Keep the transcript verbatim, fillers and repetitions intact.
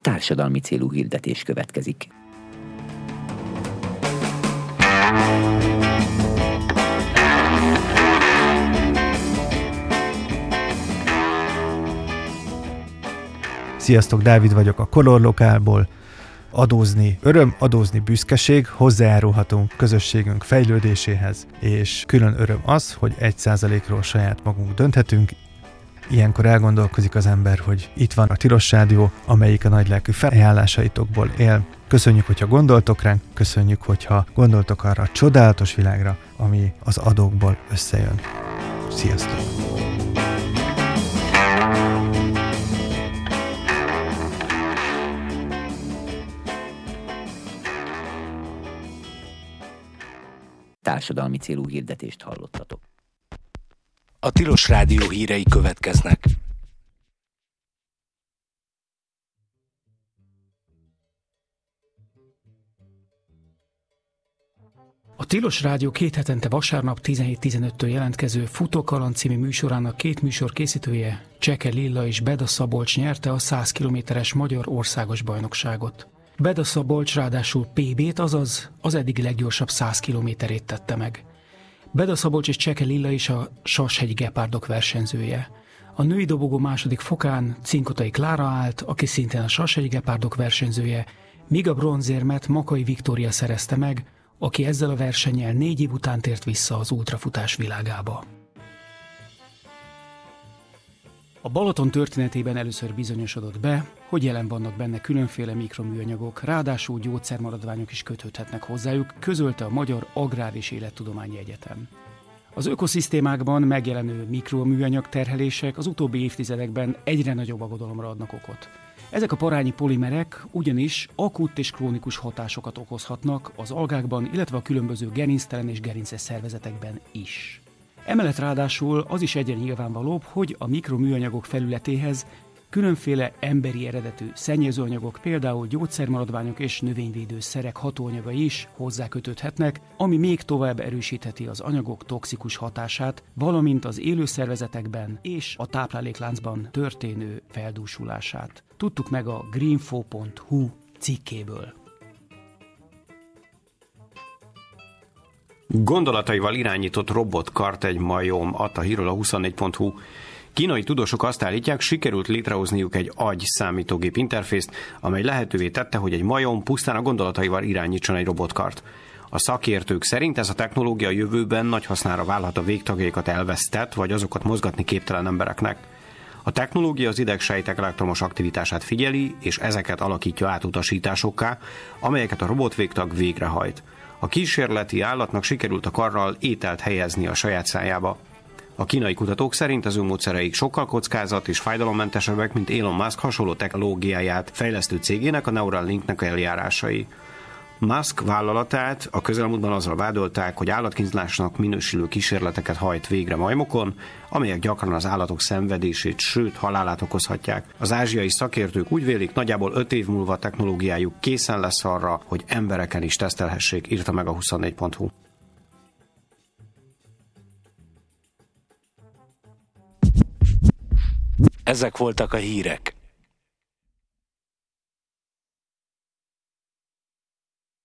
Társadalmi célú hirdetés következik. Sziasztok, Dávid vagyok a Color Lokálból. Adózni öröm, adózni büszkeség, hozzájárulhatunk közösségünk fejlődéséhez, és külön öröm az, hogy egy százalékról saját magunk dönthetünk. Ilyenkor elgondolkozik az ember, hogy itt van a Tilos Rádió, amelyik a nagylelkű felajánlásaitokból él. Köszönjük, hogyha gondoltok ránk, köszönjük, hogyha gondoltok arra a csodálatos világra, ami az adókból összejön. Sziasztok! Társadalmi célú hirdetést hallottatok. A Tilos Rádió hírei következnek. A Tilos Rádió két hetente vasárnap tizenhét tizenöttől jelentkező Futókaland című műsorának két műsor készítője, Cseke Lilla és Beda Szabolcs nyerte a száz kilométeres magyar országos bajnokságot. Beda Szabolcs ráadásul pé bét, azaz az eddigi leggyorsabb száz kilométerét tette meg. Beda Szabolcs és Cseke Lilla is a Sashegyi Gepárdok versenyzője. A női dobogó második fokán Cinkotai Klára állt, aki szintén a Sashegyi Gepárdok versenyzője, míg a bronzérmet Makai Viktória szerezte meg, aki ezzel a versennyel négy év után tért vissza az ultrafutás világába. A Balaton történetében először bizonyosodott be, hogy jelen vannak benne különféle mikroműanyagok, ráadásul gyógyszermaradványok is kötődhetnek hozzájuk, közölte a Magyar Agrár- és Élettudományi Egyetem. Az ökoszisztémákban megjelenő mikroműanyag terhelések az utóbbi évtizedekben egyre nagyobb aggodalomra adnak okot. Ezek a parányi polimerek ugyanis akut és krónikus hatásokat okozhatnak az algákban, illetve a különböző gerinctelen és gerinces szervezetekben is. Emellett ráadásul az is egyre nyilvánvalóbb, hogy a mikroműanyagok felületéhez különféle emberi eredetű szennyezőanyagok, például gyógyszermaradványok és növényvédőszerek hatóanyagai is hozzákötődhetnek, ami még tovább erősítheti az anyagok toxikus hatását, valamint az élőszervezetekben és a táplálékláncban történő feldúsulását. Tudtuk meg a greenfo pont hu cikkéből. Gondolataival irányított robotkart egy majom, adta hírről a huszonnégy pont hu. Kínai tudósok azt állítják, sikerült létrehozniuk egy agy-számítógép interfészt, amely lehetővé tette, hogy egy majom pusztán a gondolataival irányítson egy robotkart. A szakértők szerint ez a technológia jövőben nagy hasznára válhat a végtagjaikat elvesztett, vagy azokat mozgatni képtelen embereknek. A technológia az idegsejtek elektromos aktivitását figyeli, és ezeket alakítja át utasításokká, amelyeket a robotvégtag végrehajt. A kísérleti állatnak sikerült a karral ételt helyezni a saját szájába. A kínai kutatók szerint az ő módszereik sokkal kockázat és fájdalommentesebbek, mint Elon Musk hasonló technológiáját fejlesztő cégének, a Neuralinknek eljárásai. Musk vállalatát a közelmúltban azzal vádolták, hogy állatkínzásnak minősülő kísérleteket hajt végre majmokon, amelyek gyakran az állatok szenvedését, sőt halálát okozhatják. Az ázsiai szakértők úgy vélik, nagyjából öt év múlva a technológiájuk készen lesz arra, hogy embereken is tesztelhessék, írta meg a huszonnégy pont hu. Ezek voltak a hírek.